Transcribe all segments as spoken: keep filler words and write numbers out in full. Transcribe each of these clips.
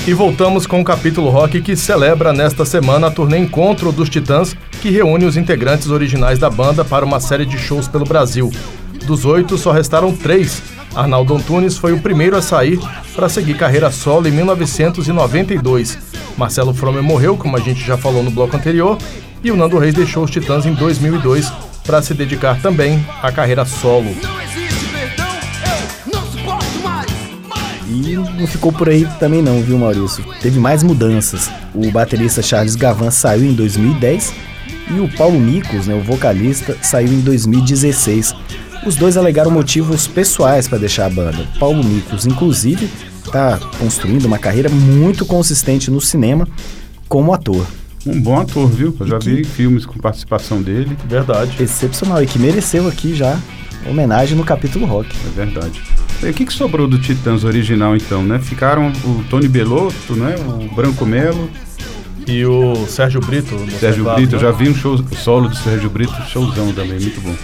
E voltamos com o Capítulo Rock, que celebra nesta semana a turnê Encontro dos Titãs, que reúne os integrantes originais da banda para uma série de shows pelo Brasil. Dos oito, só restaram três. Arnaldo Antunes foi o primeiro a sair para seguir carreira solo em mil novecentos e noventa e dois. Marcelo Fromer morreu, como a gente já falou no bloco anterior, e o Nando Reis deixou os Titãs em dois mil e dois para se dedicar também à carreira solo. E não ficou por aí também não, viu, Maurício? Teve mais mudanças. O baterista Charles Gavan saiu em dois mil e dez e o Paulo Miklos, né, o vocalista, saiu em dois mil e dezesseis. Os dois alegaram motivos pessoais para deixar a banda. Paulo Miklos, inclusive, está construindo uma carreira muito consistente no cinema como ator. Um bom ator, viu? Eu já que... vi filmes com participação dele. Verdade. Excepcional, e que mereceu aqui já homenagem no Capítulo Rock. É verdade. E o que, que sobrou do Titãs original, então, né? Ficaram o Tony Bellotto, né? O Branco Melo. E o Sérgio Brito. Sérgio teclado, Brito, né? Eu já vi um show, solo do Sérgio Brito, showzão também, muito bom.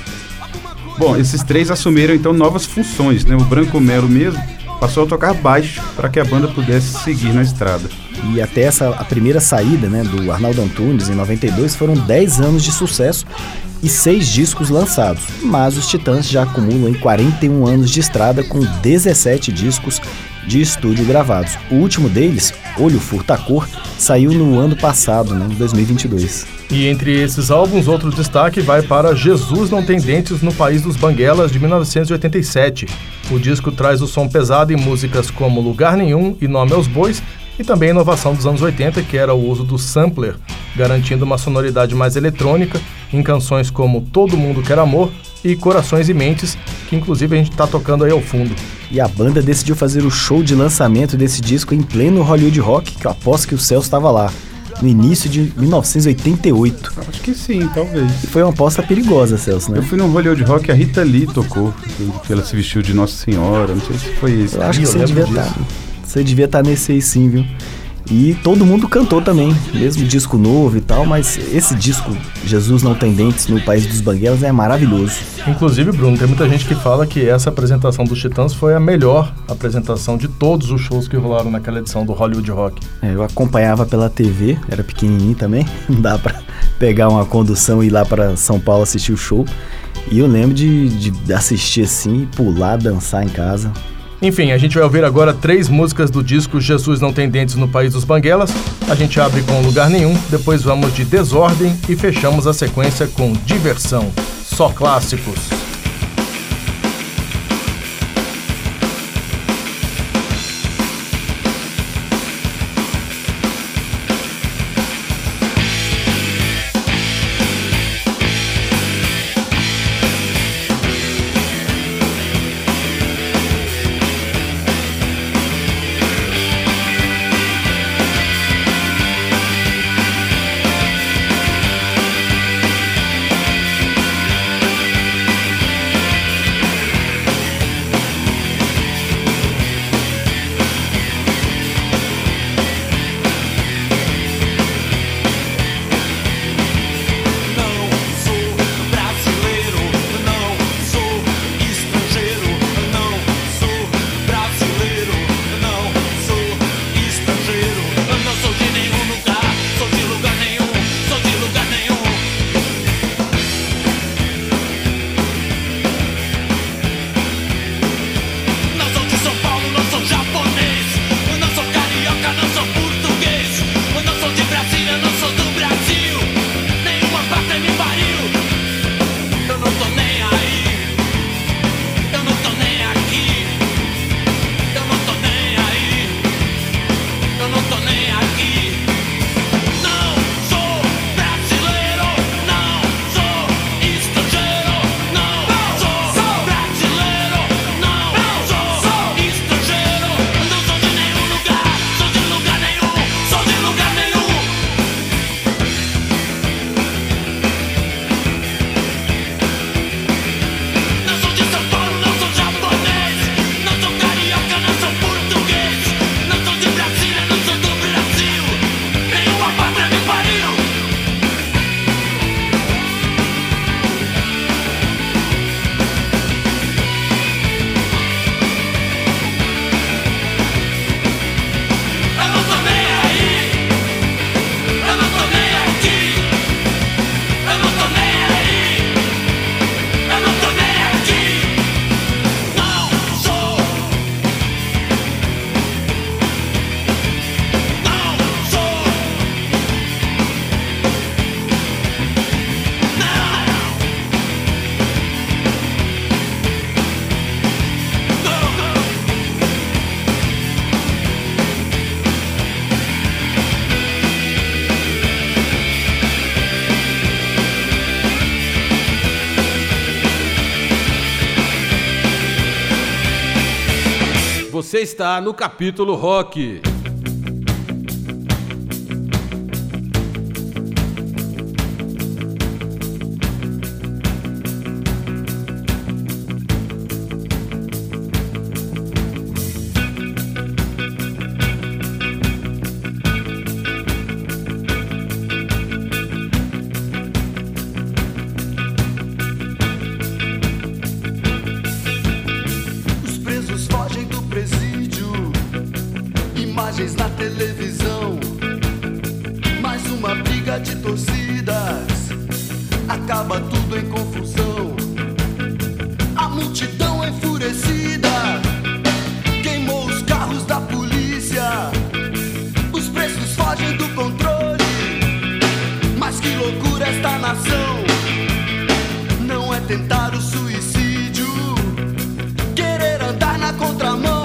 Bom, esses três assumiram, então, novas funções, né? O Branco Melo mesmo passou a tocar baixo para que a banda pudesse seguir na estrada. E até essa, a primeira saída, né, do Arnaldo Antunes, em noventa e dois, foram dez anos de sucesso e seis discos lançados. Mas os Titãs já acumulam em quarenta e um anos de estrada com dezessete discos de estúdio gravados. O último deles, Olho Furta-Cor, saiu no ano passado, né, em dois mil e vinte e dois. E entre esses álbuns, outro destaque vai para Jesus Não Tem Dentes no País dos Banguelas, de mil novecentos e oitenta e sete. O disco traz o som pesado em músicas como Lugar Nenhum e Nome aos Bois, e também a inovação dos anos oitenta, que era o uso do sampler, garantindo uma sonoridade mais eletrônica em canções como Todo Mundo Quer Amor e Corações e Mentes, que inclusive a gente está tocando aí ao fundo. E a banda decidiu fazer o show de lançamento desse disco em pleno Hollywood Rock, que eu aposto que o Celso estava lá, no início de mil novecentos e oitenta e oito. Acho que sim, talvez. E foi uma aposta perigosa, Celso, né? Eu fui no Hollywood Rock, a Rita Lee tocou, que ela se vestiu de Nossa Senhora, não sei se foi isso. Eu acho que você devia estar. Você devia estar nesse aí sim, viu? E todo mundo cantou também, mesmo disco novo e tal, mas esse disco, Jesus Não Tem Dentes no País dos Banguelas, é maravilhoso. Inclusive, Bruno, tem muita gente que fala que essa apresentação dos Titãs foi a melhor apresentação de todos os shows que rolaram naquela edição do Hollywood Rock. É, eu acompanhava pela T V, era pequenininho também, não dá pra pegar uma condução e ir lá pra São Paulo assistir o show. E eu lembro de, de assistir assim, pular, dançar em casa. Enfim, a gente vai ouvir agora três músicas do disco Jesus Não Tem Dentes no País dos Banguelas. A gente abre com Lugar Nenhum, depois vamos de Desordem e fechamos a sequência com Diversão. Só clássicos. Você está no Capítulo Rock. Imagens na televisão, mais uma briga de torcidas, acaba tudo em confusão. A multidão enfurecida queimou os carros da polícia. Os preços fogem do controle, mas que loucura esta nação. Não é tentar o suicídio, querer andar na contramão.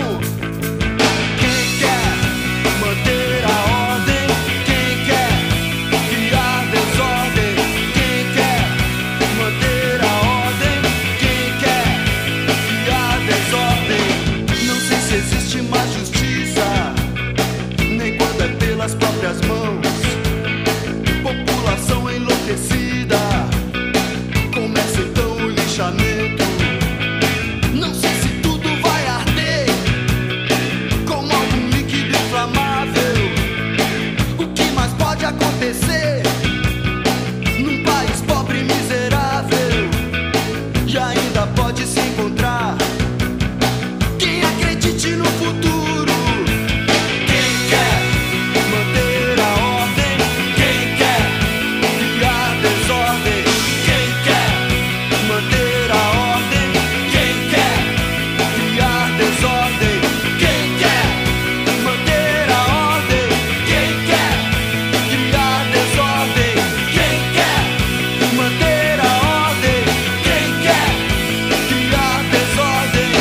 Manter a ordem, quem quer criar desordem, quem quer manter a ordem, quem quer criar desordem. Não sei se existe mais justiça, nem quando é pelas próprias mãos. População enlouquecida, começa então o lixamento. Não sei se tudo vai arder como algum líquido inflamável. O que mais pode acontecer num país pobre e miserável? E ainda pode se encontrar quem acredite no futuro. Quem quer manter a ordem, quem quer criar desordem, quem quer manter a ordem, quem quer criar desordem, quem quer manter a ordem, quem quer criar desordem, quem quer manter a ordem, quem quer criar desordem.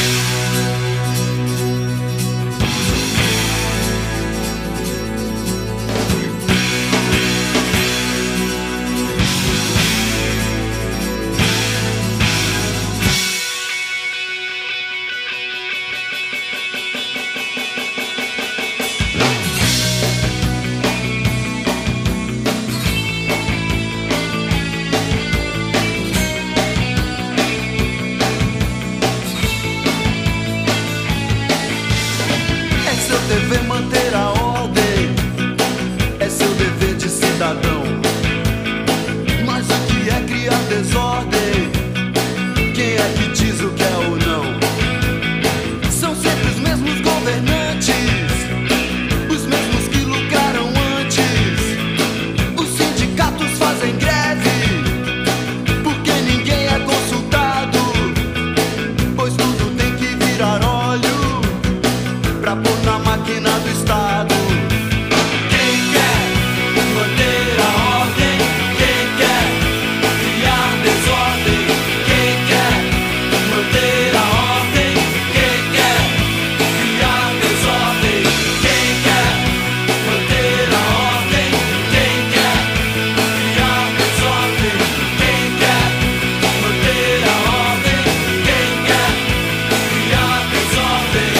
É seu dever manter a ordem, é seu dever de cidadão. Mas o que é criar desordem? Quem é que diz o que é ou não? São sempre os mesmos governantes, os mesmos que lucraram antes. Os sindicatos fazem greve porque ninguém é consultado, pois tudo tem que virar óleo pra pôr na máquina do Estado. Quem quer manter a ordem, quem quer criar desordem, quem quer manter a ordem, quem quer criar desordem, quem quer manter a ordem, quem quer criar desordem, quem quer manter a ordem, quem quer criar desordem.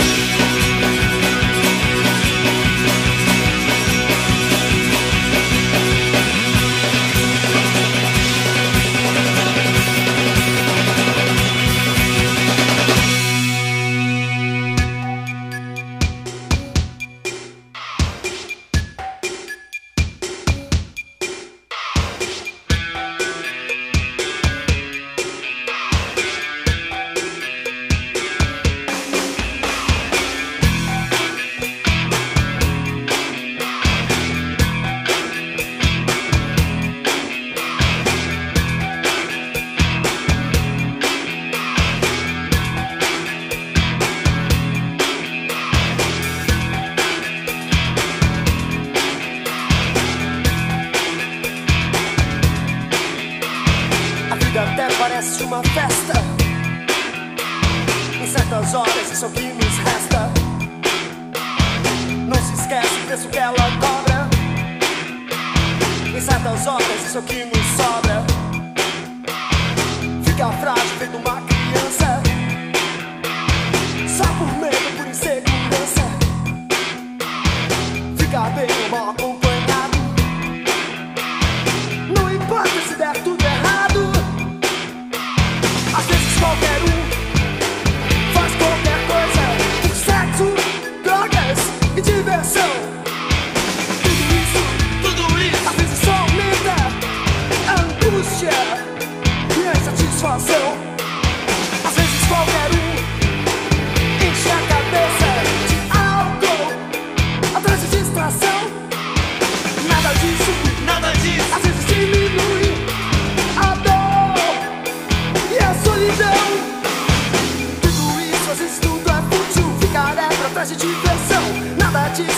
A vida até parece uma festa, em certas horas isso é o que nos resta. Não se esquece o preço que ela cobra, em certas horas isso é o que nos sobra. Fica frágil feito uma criança, só por medo.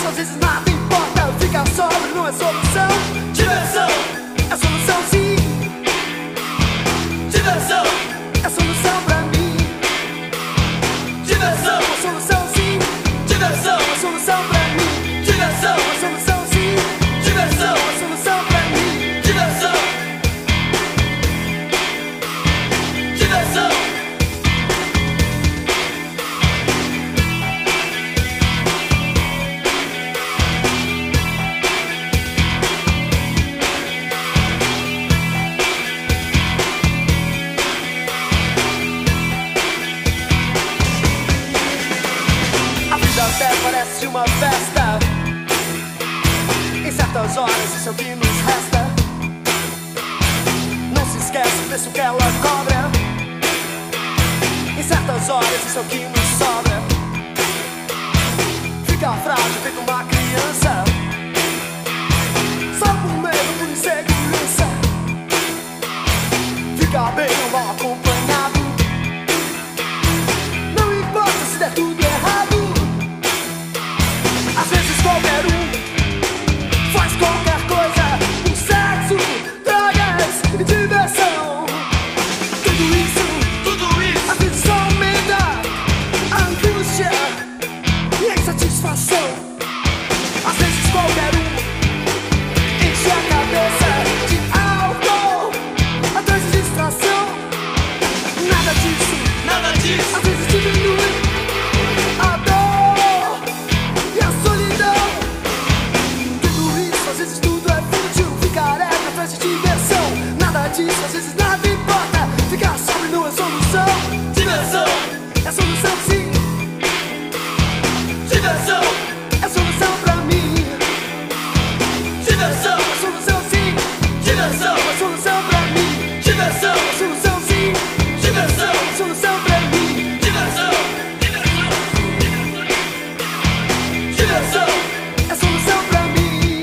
às vezes nada importa. Ficar sóbrio não é solução. Diversão é solução sim. Diversão é solução pra mim. Diversão é solução sim. Diversão é solução pra mim. Diversão é solução sim. Diversão é solução pra mim. Diversão. Diversão. Até parece uma festa. Em certas horas isso é o que nos resta. Não se esquece o preço que ela cobra. Em certas horas isso é o que nos sobra. Fica frágil feito uma criança, só por medo, por insegurança. Fica bem ou mal acompanhado. Não importa se der tudo errado. Às vezes qualquer um faz qualquer coisa por sexo, drogas e diversão. Tudo isso, tudo isso, às vezes só aumenta a angústia e a insatisfação. Às vezes qualquer um enche a cabeça de álcool atrás de distração. Nada disso, nada disso, às vezes diminui a dor e a solidão. Tudo isso, às vezes tudo é fútil. Ficar leve atrás de diversão. Nada disso, às vezes nada importa. Ficar sóbrio não é solução. Diversão é solução sim. Diversão é solução pra mim. Diversão é solução sim. Diversão é solução pra mim. Diversão é solução sim. Diversão é solução pra mim. Diversão. Diversão é solução pra mim.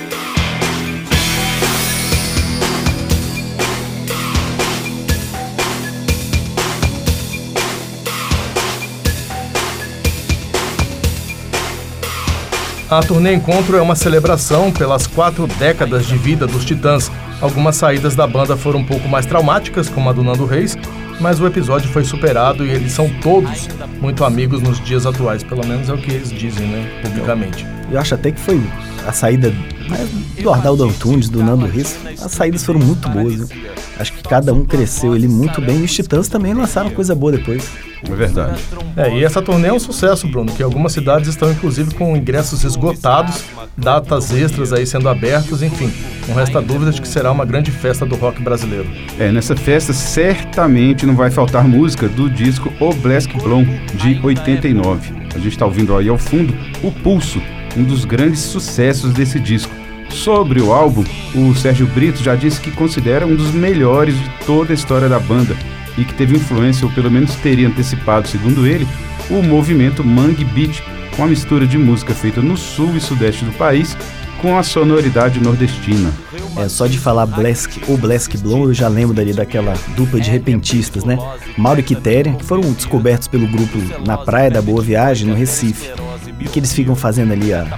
A turnê Encontro é uma celebração pelas quatro décadas de vida dos Titãs. Algumas saídas da banda foram um pouco mais traumáticas, como a do Nando Reis, mas o episódio foi superado e eles são todos muito amigos nos dias atuais. Pelo menos é o que eles dizem, né, publicamente. Eu acho até que foi a saída do Arnaldo Antunes, do Nando Reis. As saídas foram muito boas, viu? Acho que cada um cresceu ali muito bem. E os Titãs também lançaram coisa boa depois. É verdade. É, e essa turnê é um sucesso, Bruno, que algumas cidades estão inclusive com ingressos esgotados, datas extras aí sendo abertas, enfim. Não resta dúvida de que será uma grande festa do rock brasileiro. É, nessa festa certamente não vai faltar música do disco O Black Blonde, de oitenta e nove. A gente está ouvindo aí ao fundo O Pulso, um dos grandes sucessos desse disco. Sobre o álbum, o Sérgio Brito já disse que considera um dos melhores de toda a história da banda e que teve influência, ou pelo menos teria antecipado, segundo ele, o movimento Mangue Beat, com a mistura de música feita no sul e sudeste do país com a sonoridade nordestina. É, só de falar Black ou Black Blonde, eu já lembro dali daquela dupla de repentistas, né? Mauro e Quitéria, que foram descobertos pelo grupo na Praia da Boa Viagem, no Recife. E que eles ficam fazendo ali a...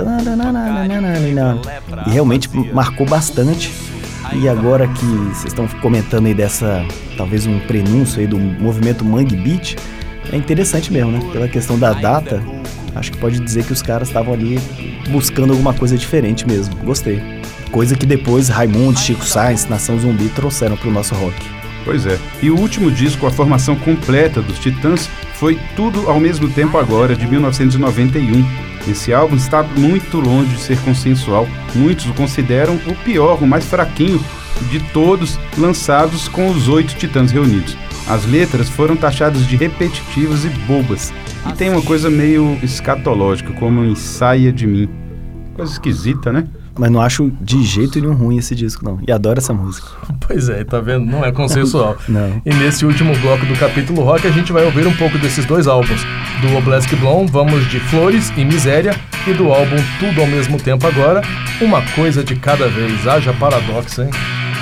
E realmente marcou bastante. E agora que vocês estão comentando aí dessa, talvez um prenúncio aí do movimento Mangue Beat, é interessante mesmo, né? Pela questão da data, acho que pode dizer que os caras estavam ali buscando alguma coisa diferente mesmo. Gostei. Coisa que depois Raimundo, Chico Science, Nação Zumbi trouxeram pro nosso rock. Pois é. E o último disco, a formação completa dos Titãs, foi Tudo ao Mesmo Tempo Agora, de mil novecentos e noventa e um. Esse álbum está muito longe de ser consensual. Muitos o consideram o pior, o mais fraquinho de todos lançados com os oito Titãs reunidos. As letras foram taxadas de repetitivas e bobas. E tem uma coisa meio escatológica, como Ensaia de Mim. Coisa esquisita, né? Mas não acho de jeito nenhum ruim esse disco, não. E adoro essa música. Pois é, tá vendo? Não é consensual. Não. E nesse último bloco do capítulo rock, a gente vai ouvir um pouco desses dois álbuns. Do O Black Blonde, vamos de Flores e Miséria. E do álbum Tudo ao Mesmo Tempo Agora, Uma Coisa de Cada Vez. Haja paradoxo, hein?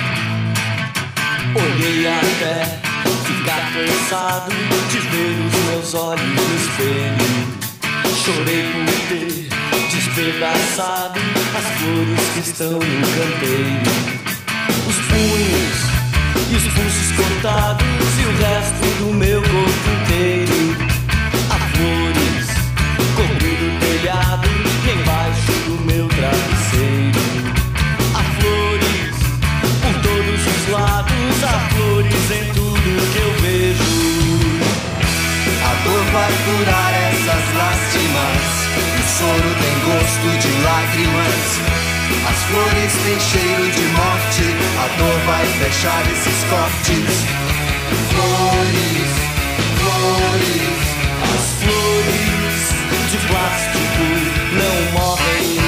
Olhei até ficar cansado de ver os meus olhos no espelho. Chorei por ter despedaçado, as flores que estão no canteiro, os punhos e os pulsos cortados e o resto do meu corpo inteiro. Há flores cobrindo o telhado e embaixo do meu travesseiro. Há flores por todos os lados, há flores em tudo que eu vejo. A dor vai curar essas lástimas, o soro tem gosto de lágrimas, as flores têm cheiro de morte, a dor vai fechar esses cortes. Flores, flores, as flores de plástico não morrem.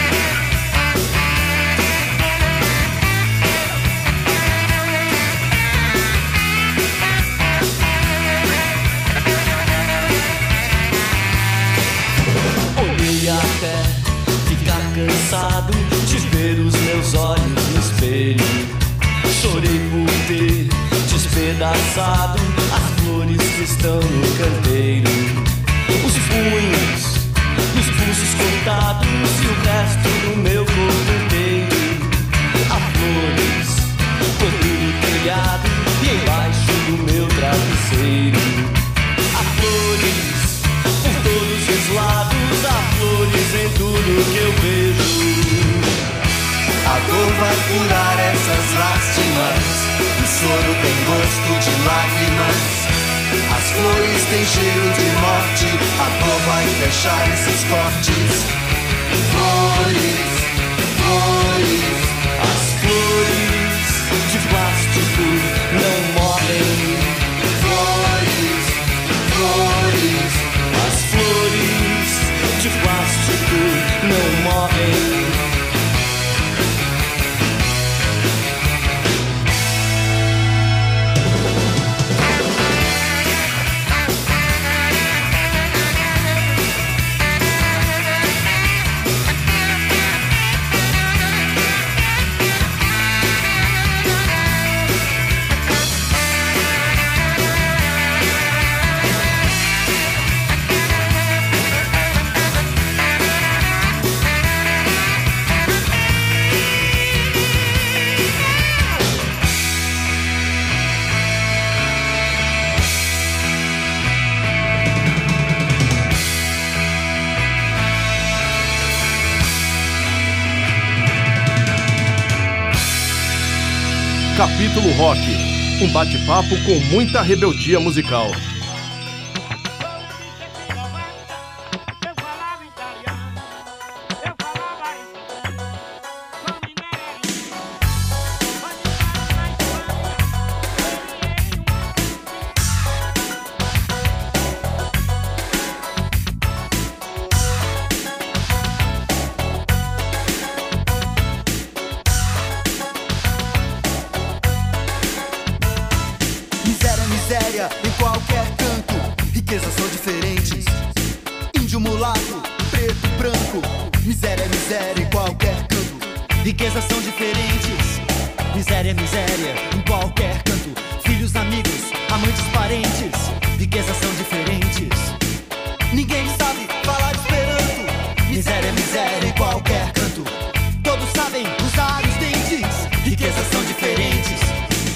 Até ficar cansado de ver os meus olhos no espelho. Chorei por ter despedaçado as flores que estão no canteiro, os punhos e os pulsos cortados e o resto do meu corpo inteiro. Há flores cobrindo o telhado e embaixo do meu travesseiro. Há flores por todos os lados, há flores em tudo que eu vejo. A dor vai curar essas lástimas, o soro tem gosto de lágrimas, as flores têm cheiro de morte, a dor vai fechar esses cortes. Flores, flores, as flores de plástico não morrem. Flores, flores, as flores de plástico não morrem. Capítulo Rock, um bate-papo com muita rebeldia musical. Em qualquer canto, riquezas são diferentes. Índio, mulato, preto, branco. Miséria, miséria em qualquer canto. Riquezas são diferentes. Miséria, miséria em qualquer canto. Filhos, amigos, amantes, parentes. Riquezas são diferentes. Ninguém sabe falar esperanto. Miséria, miséria em qualquer canto. Todos sabem usar os dentes. Riquezas são diferentes.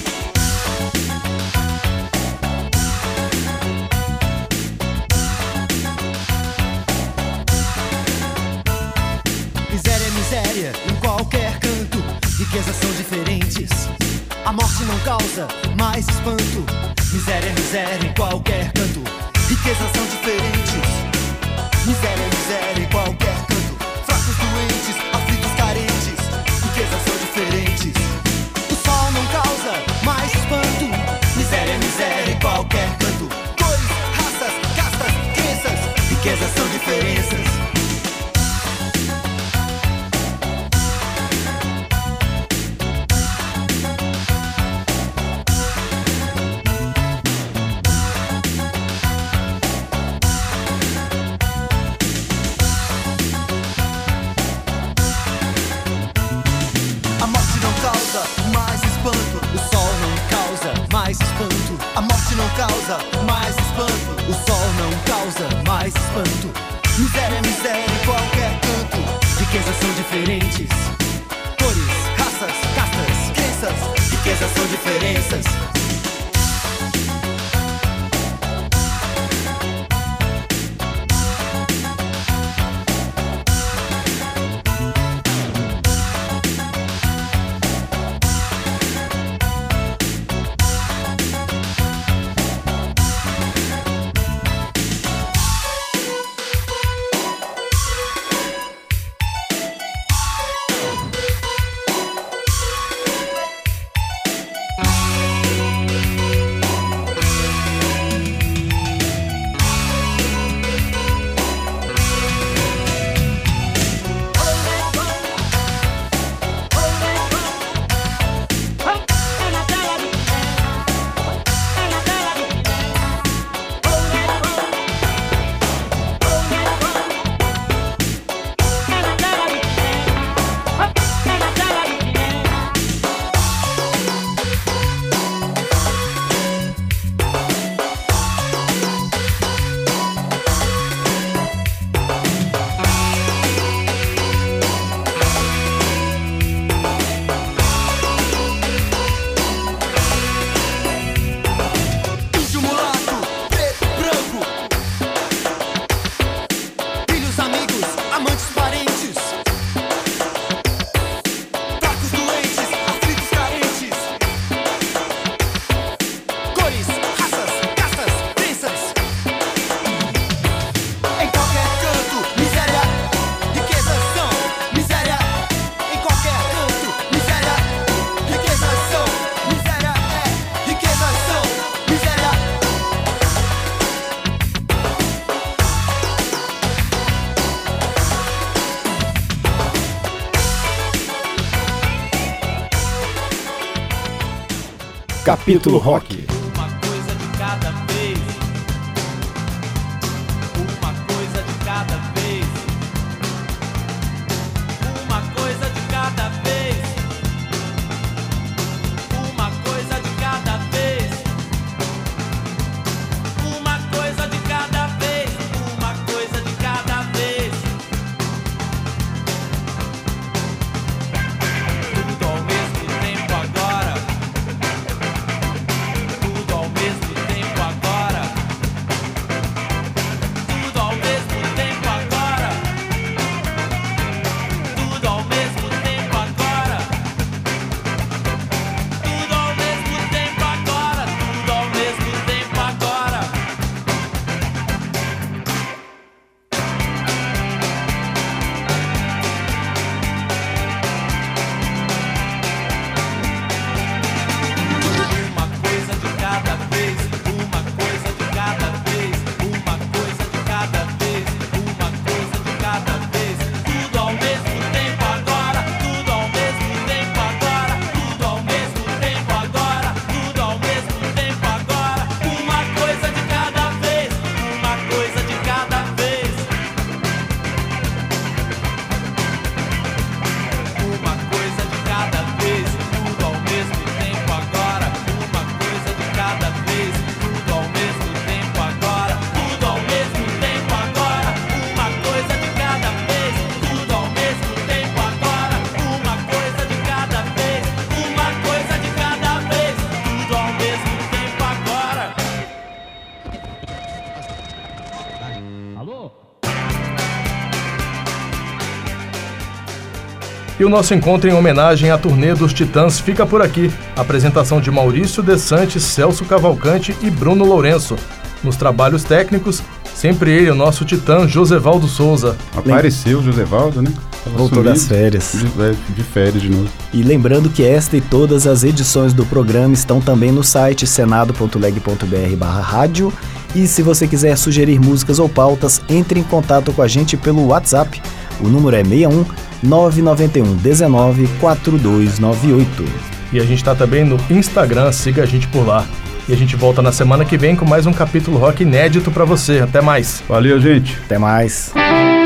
Miséria em qualquer canto, riquezas são diferentes. A morte não causa mais espanto. Miséria, miséria em qualquer canto, riquezas são diferentes. Miséria, miséria em qualquer canto. Fracos, doentes, aflitos, carentes. Riquezas são diferentes. O sol não causa mais espanto. Miséria, miséria em qualquer canto. Cores, raças, castas, crenças. Riquezas são diferenças. diferentes. Cores, raças, castas, crenças, riquezas são diferenças. Capítulo Rock. Uma coisa de cada vez. Uma coisa de cada vez. Uma coisa de cada vez. Uma coisa de cada vez. Uma coisa de cada vez. Uma coisa de cada vez. Tudo ao mesmo tempo agora. Tudo ao mesmo tempo agora. Tudo ao mesmo tempo agora. Tudo ao mesmo tempo agora. Tudo ao mesmo tempo agora. Tudo ao mesmo tempo agora. Uma coisa de cada vez, uma coisa de cada vez, uma coisa de cada vez, uma coisa de cada vez. Tudo ao mesmo tempo agora, tudo ao mesmo tempo agora, tudo ao mesmo tempo agora, tudo ao mesmo tempo agora. Uma coisa de cada vez, uma coisa de cada vez. Uma coisa de cada vez, tudo ao mesmo tempo agora. Uma coisa de cada vez, tudo ao mesmo tempo agora. Tudo ao mesmo tempo agora. Uma coisa de cada vez, tudo ao mesmo tempo agora. Uma coisa de cada vez, uma coisa de cada vez, tudo ao mesmo tempo agora. E o nosso encontro em homenagem à turnê dos Titãs fica por aqui. Apresentação de Maurício De Santis, Celso Cavalcante e Bruno Lourenço. Nos trabalhos técnicos, sempre ele, o nosso Titã, Josevaldo Souza. Apareceu o Josevaldo, né? Tava Voltou sumido. das férias. De, é, de férias de novo. E lembrando que esta e todas as edições do programa estão também no site senado ponto leg ponto br barra rádio. E se você quiser sugerir músicas ou pautas, entre em contato com a gente pelo WhatsApp. O número é seis um nove nove um um nove quatro dois nove oito. E a gente tá também no Instagram, siga a gente por lá. E a gente volta na semana que vem com mais um capítulo rock inédito pra você. Até mais. Valeu, gente. Até mais.